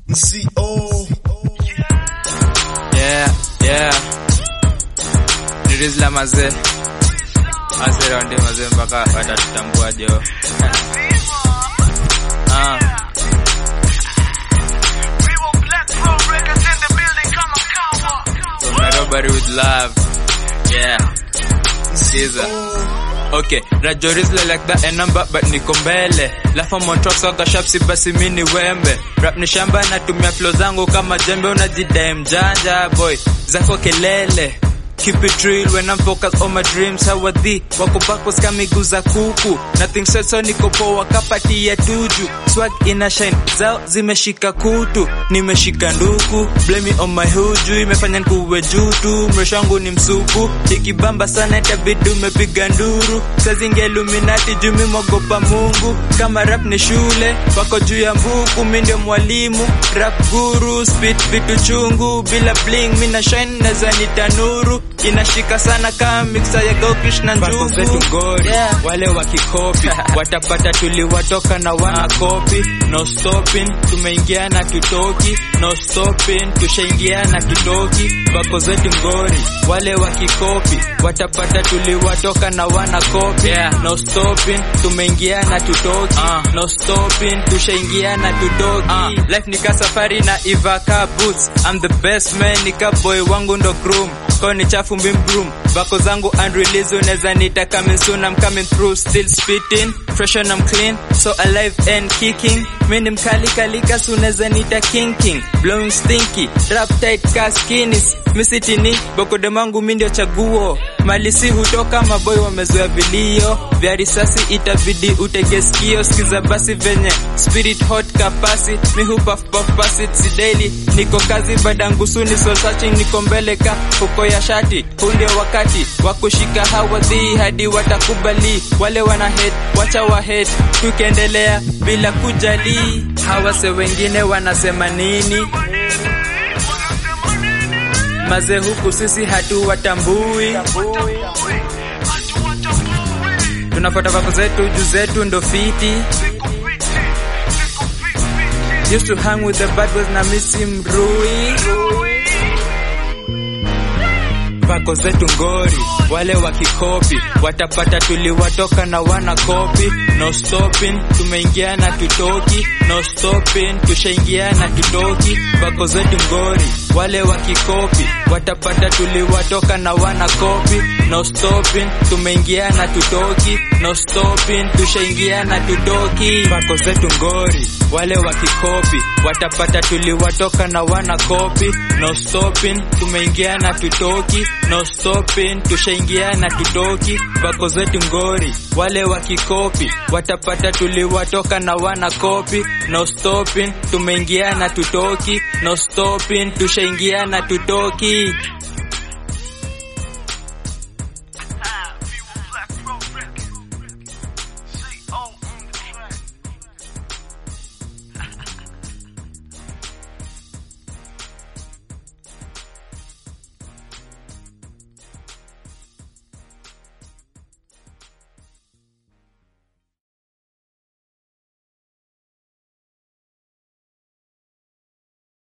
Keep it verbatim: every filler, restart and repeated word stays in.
C O. Yeah, yeah. Nirizla maze. Asera ndi maze mpaka watatutambua jo. Ah. From Nairobi with love. Yeah. Caesar. Okay, Rajorizla like that a number but niko mbele. Lafa montrok soka shapsi basi mini wembe. Rap ni shamba na tumia flow zangu kama jembe, unajidai mjanja boy. Zako kelele. Keep it real when I'm focused on my dreams. How are thee? Wako backwards kamigu za kuku. Nothing said so niko poa kapati ya tuju. Swag ina shine, zao zimeshika kutu. Nimeshika nduku, blame me on my huju. Imefanya nikuwe juu tu, mresho wangu ni msupu. Ikibamba sana itabidi umepiga nduru. Sazinge Illuminati juu mimi mwogopa Mungu. Kama rap ni shule, wako juu ya mbuku. Mimi ndio mwalimu, rap guru. Spit vitu chungu, bila bling mina shine naza nitanuru. Inashika sana kama mixer ya Go Krishna Njugu. Bako zetu gori, yeah. Wale wakikopi watapata tuliwatoka na wana copy. No stopping, tumeingia na tutoki. No stopping, tushaingia na tutoki. Bako zetu ngori, wale wakikopi watapata tuliwatoka na wana copy, yeah. No stopping, tumeingia na tutoki. uh. No stopping, tushaingia na tutoki. uh. Life nika safari na Ivaka boots. I'm the best man, nika boy wangu ndo groom. Koni chafu mbim Bako zangu unreleased, uneza nita coming soon. I'm coming through, still spitting. Fresh and I'm clean, so alive and kicking. Mini mkali kalika, so uneza nita king king. Blowing stinky, rap tight ka skinis. Misitini, boko demangu mindio chaguo. Malisi hutoka maboy wamezoea vilio. Vya risasi itabidi utege skio. Skiza basi venye, spirit hot kapasi. Mi hu puff puff pass it, si daily. Niko kazi badangu suni, soul searching. Niko mbele ka, huko ya shati. Hunde wakati, wakushika hawadhi. Hadi watakubali, wale wana hate, wacha wa hate. Tukiendelea, bila kujali. Hawase wengine wanasema nini? Maze huku sisi hatu watambui. Tunafuata vako zetu, juu zetu ndo fiti. Used to hang with the bad boys na misi mrui. Bako zetu ngori, wale wakikopi watapata tuliwatoka na wana copy. No stopping, tumeingia na tutoki. No stopping, tushaingia na tutoki. Bako zetu ngori, wale wakikopi watapata tuliwatoka na wana copy. No stopping, tumeingia na tutoki. No stopping, tushaingia na tutoki. Bako zetu ngori, wale wakikopi watapata tuliwatoka na wana copy. No stopping, tumeingia na tutoki. No stopping, tushaingia na tutoki. Bako zetu ngori, wale wakikopi watapata tuliwatoka na wana copy. No stopping, tumeingia na tutoki. No stopping, tushaingia na tutoki.